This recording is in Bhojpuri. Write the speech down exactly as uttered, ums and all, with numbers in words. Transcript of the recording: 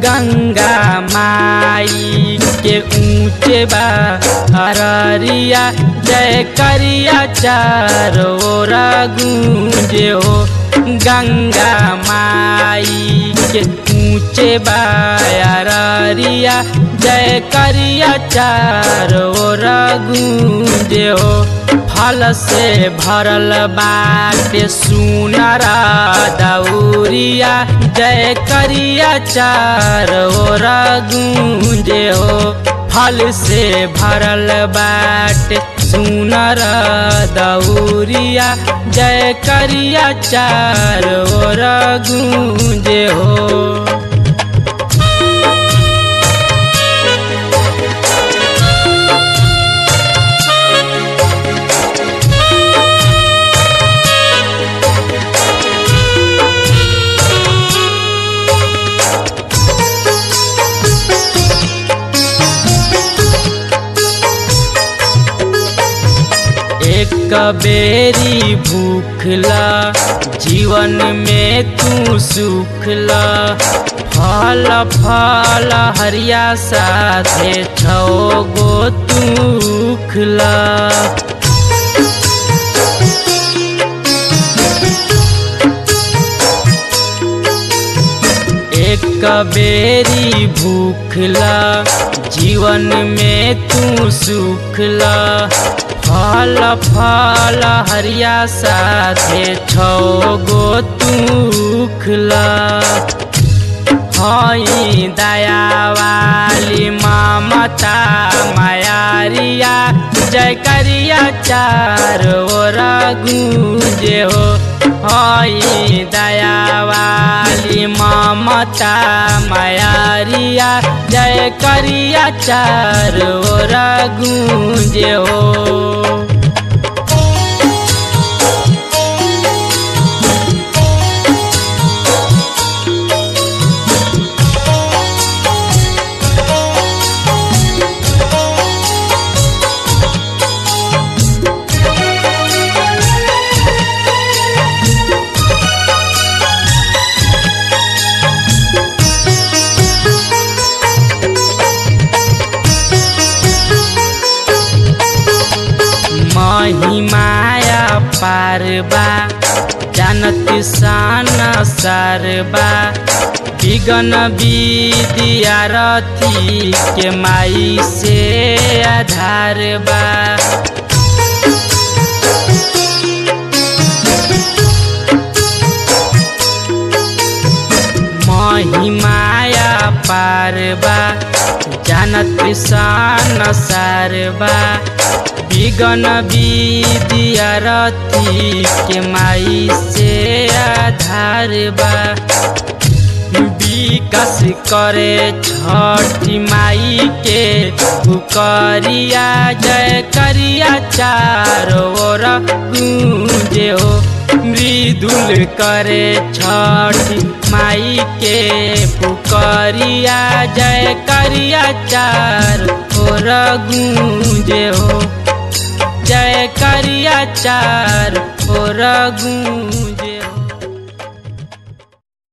गंगा माई के ऊंचे बा अररिया जय करिया चारों ओर गूंजे हो। गंगा माई के ऊंचे बा अररिया जय करिया चारों ओर गूंजे हो। फल से भरल बाटे सुनरा दौरिया जय करिया चारों ओर गूंजे हो। फल से भरल बाटे सुनरा दौरिया जय करिया चारों ओर गूंजे हो। एक बेरी भूखला जीवन में तू सुखला। फल फल हरिया साथे छो गो तू खला। एक बेरी भूखला जीवन में तू सुखला। फल फल हरिया साथे छो गो तू खला। हई दया वाली ममता मायारिया जय करिया चारों ओर गूंजे हो। हई दया वाली ममता मायारिया जय करिया चारों ओर गूंजे हो। महिमाया पारबा जानत सान सारबा। विगन विद्यारथी के माई से आधार बा। महिमाया पारबा जानत सान सारबा। विगन विद्यारथी के माई से आधार बा। विकास करे छठी माई के पुकरिया जय करिया चारों ओर गूंजे हो। मृदुल करे छठी माई के पुकरिया जय करिया चारों ओर गूंजे हो। जय करिया चारों ओर गूंजे।